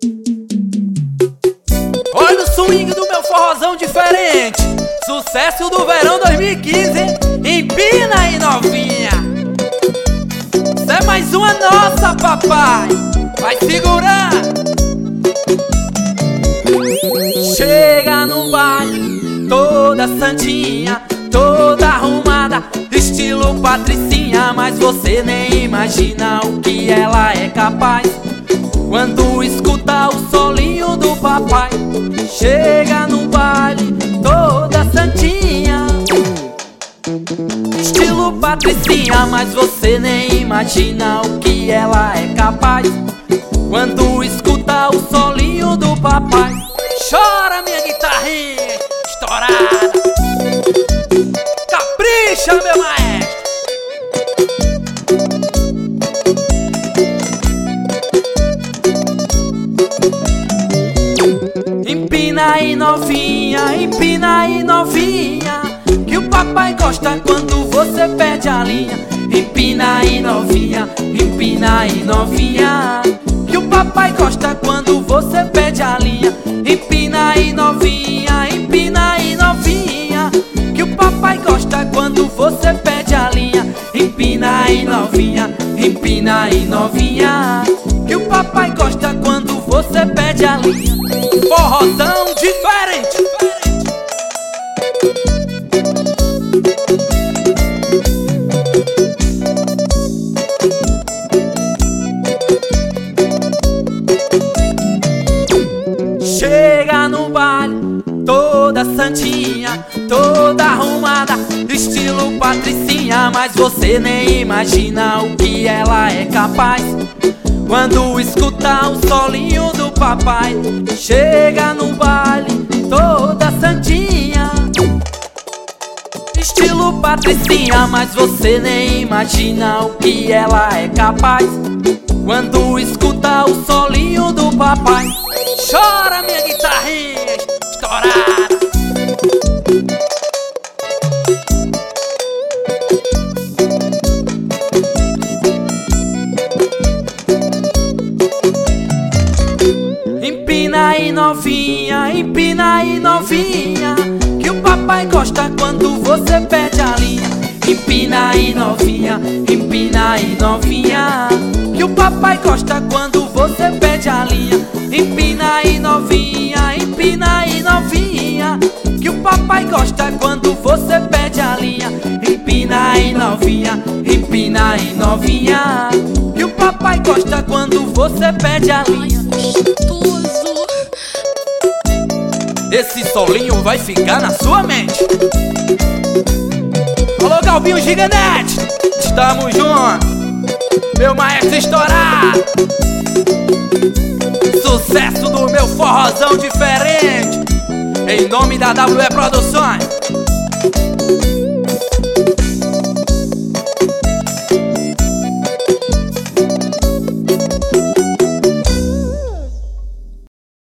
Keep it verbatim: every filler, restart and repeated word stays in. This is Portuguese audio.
Olha o swing do meu forrozão diferente. Sucesso do verão dois mil e quinze. Empina aí, novinha. Isso é mais uma nossa, papai. Vai segurar. Chega no baile, toda santinha, toda arrumada, estilo patricinha. Mas você nem imagina o que ela é capaz quando escuta o solinho do papai. Chega no baile, toda santinha, estilo patricinha. Mas você nem imagina o que ela é capaz quando escuta o solinho do papai. Chora, minha guitarrinha estourada, capricha, meu maestro. Empina aí, novinha, empina aí, novinha, que o papai gosta quando você perde a linha. Empina aí, novinha, empina aí, novinha, que o papai gosta quando você perde a linha. Empina aí, novinha, empina aí, novinha, que o papai gosta quando você perde a linha. Empina aí, novinha, empina aí, novinha, que o papai gosta quando você perde a linha. Forrozão diferente. Chega no baile, toda santinha, toda arrumada, estilo patricinha. Mas você nem imagina o que ela é capaz quando escuta o solinho do papai. Chega no baile, toda santinha, estilo patricinha. Mas você nem imagina o que ela é capaz quando escuta o solinho do papai. Chora, minha guitarrinha estourada. Empina aí, novinha, empina aí, novinha, que o papai gosta quando você perde a linha. Empina aí, novinha, empina aí, novinha, que o papai gosta quando você perde a linha. Empina aí, novinha, empina aí, novinha, que o papai gosta quando você perde a linha. Empina aí, novinha, empina aí, novinha, que o papai gosta quando você perde a linha. Esse solinho vai ficar na sua mente. Alô, Galbinho Giganete, estamos juntos, meu maestro estourado. Sucesso do meu forrozão diferente, em nome da W E Produções.